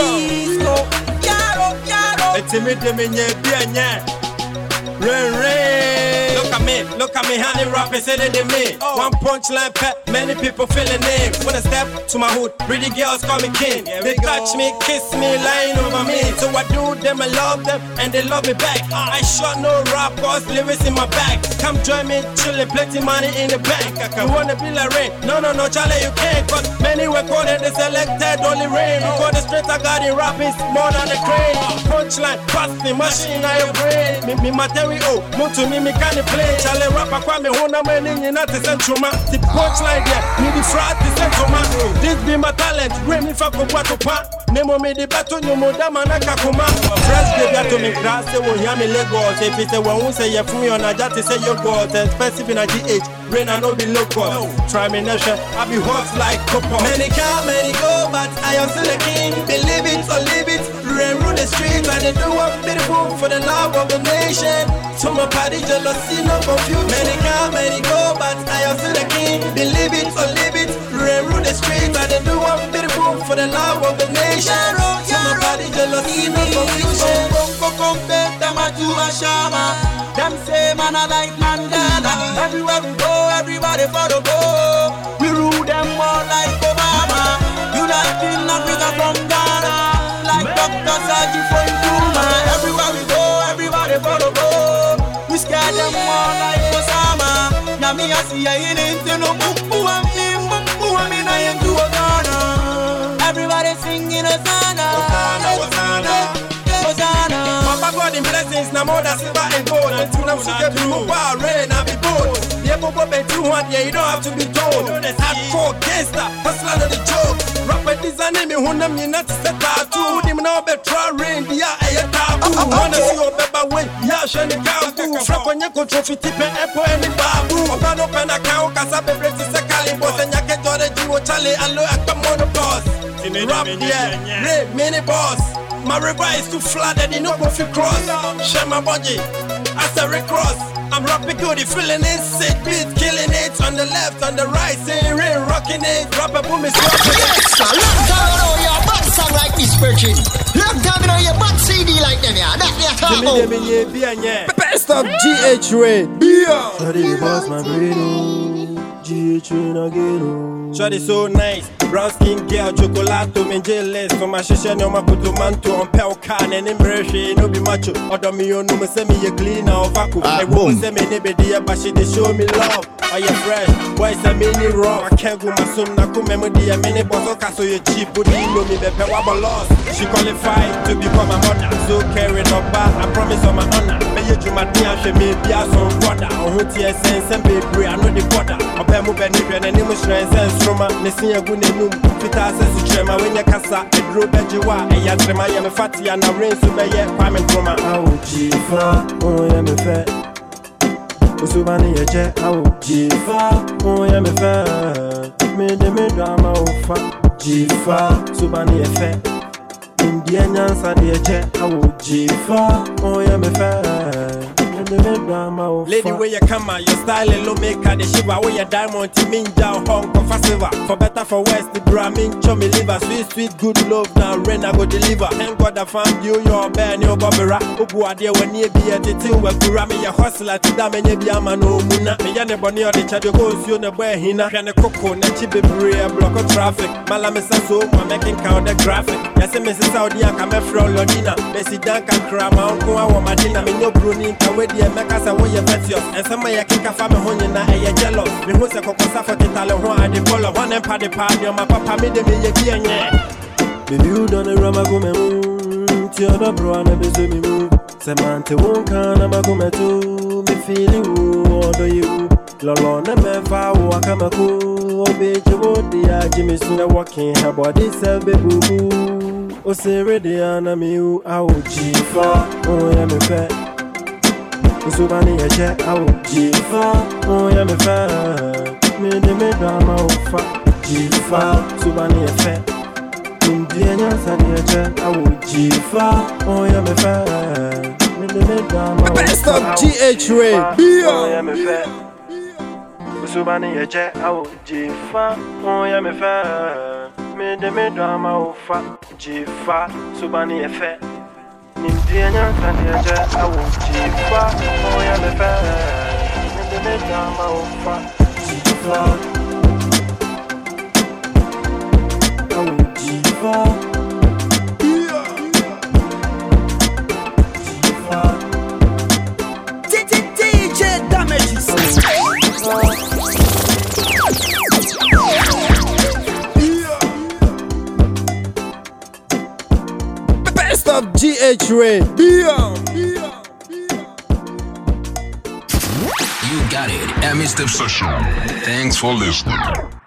It's a rhythm in your brain, yeah. Rain, rain. Look at me, look at me, honey rapping, say they did me. Oh. One punchline pet, many people feeling name. When I step to my hood, pretty girls call me king. Yeah, they touch me, kiss me, lying over me. So I do them, I love them, and they love me back. Uh. I shot no rap, cause lyrics in my bag. Come join me, chillin', plenty money in the bank. You wanna be like rain? No, no, no, Charlie, you can't. Cause many were called and they selected only rain. You got the straight, I got it, rap is more than a crane. Punchline, busting, machine on your brain. Me, me, material, oh, move to me, me can't play. Charlie rapper, kwa me hona meni nyina te sentuma. The punchline there, me the frat te sentuma. This be my talent, bring me fa kubwa tupa. Nemo me di beto nyumo dama na kakuma. Fresh baby ato me grass, se wo yami Lagos. If it's a one say you fumi on a jati say you got expensive in a G H. Rain I know be local. Try me nation, I be hot like copper. Many come, many go, but I am still a king. Believe it or leave it. Rain rule the streets and they do what beautiful for the love of the nation. To my party, jealousy, no confusion. Many come, many go, but I am still the king. Believe it or leave it. Rain rule the streets and they do what beautiful for the love of the nation. To my party, jealousy, no confusion. Them say man I like Mandela. Everywhere we go, everybody follow go. We rule them all like Obama. United Africa from Ghana, like Doctor Saji for Nkrumah. Everywhere we go, everybody follow go. We scare them all like Osama. Now me I see I in it, no mumbu ami, mumbu ami na yendu Ghana. Everybody singing Hosanna, Hosanna, Hosanna, Hosanna. Papa God in blessings, na more than silver and gold. And to them, she get blue, wow, rain, I be bold. Yeah, but what be two hundred, yeah, you don't have to be told. Hardcore gangster, hustler of the joke. Rapper design me, who them you not to set tattoo. Them now be try rain, yeah, a taboo. Wanna see your baby way, yeah, shiny cow. Frap on your trophy tip and apple and the babu. Open up an account, cause I be ready to say Calibos and you get all the Jiwo Charlie and look at the monoboss. Rap, yeah, Ray, mini boss. My river is too flooded, you know go fi cross. Share my body, as I recross. I'm rapping good, you feeling it, sick beat, killing it. On the left, on the right, saying rain, rocking it. Rapper boom is rocking it. Long time ago, your bad song like this, Virgin. Long time ago, your bad C D like them, yeah. That they talk about. Best of G H Ray. Yeah. Shawty boss my brain, G H Ray again. Shawty so nice. Brown skin girl, chocolate, me jealous. So my shisha no ma put manto on pel can and embrace no be macho. Odo me no me say me a cleaner or vacuum. I won't say me ne be there, but she they show me love. Are you fresh? Why is a mini raw? I can't go my son na come me dia mini boss o so you cheap, but you know me be pe wa lost. She qualified to become a mother, so carrying up back. I promise on my honor. Me you do my dia she me be a son brother. On who tie sense and baby I know the border. Ope mo be ni be na ni mo strength sense from me see a good name. Fita says to trema when you casa, a drew bejiwa, a yatrema yam fatty and a rain to be yet, Kwame Kroma. Oh, Jifa, oh, yam a fair. Usubani a jet, oh, Jifa, oh, yam a fair. Made the mid drama of Jifa, Subani a fair. Indian answer the jet, oh, Jifa, oh, yam a fair. Lady, where you come out, your style and low maker, the shiva, where your diamond to mean down Hong Kong for silver. For better, for worse, the Brahmin, show me liver, sweet, sweet, good love, now rain, I go deliver. Thank God I found you, your bear, your bobera. Ubu adia, when you be at the two, where Kurami, your hustler, to damn and you be a man, no muna. Me and the bonny or the chadu goes, you know, where he not can a cocoa, nachi baby, block of traffic. Malamisa so, I'm making count the graphic. Yes, Missus Saudi, I come from Lodina. Messi Danka, Krama, Uncle, our Madina, me no Bruni, can wait the Americas away your vets. And some may kick a family honey na a jealous. Me who's a cocosa for the Talon, I the ball of one and party party on my papa made me a key and yeah. Baby, you done a rama go me moon. Tiana bro, I never see me move. Samantha won't can, I'm a come to me feeling who order you. Lolona me fa wakama ko. Obey the Jimmy soon walking her body self baby boo. O say ready ana me u a o jifa. Oh yeah me fair. Usubani a jet, I will Jifa, oh, yeah, me fair. Me de me drama, oh, fa Jifa, Subani a fair. Indian and a jet, I will Jifa, oh, yeah, me fair. Me de me drama, best of G H Ray, oh, yeah, me fair. Usubani a jet, I will Jifa, oh, yeah, me fair. Me de me drama, oh, fa Jifa, Subani a fair. Nindianya sandia jet, I won't jifa. Oh yeah, me fair. Me de me drama ofa jifa. I won't jifa. Jifa. D J Damages. Best of G H Ray. Yeah. You got it, Mister Session. Thanks for listening.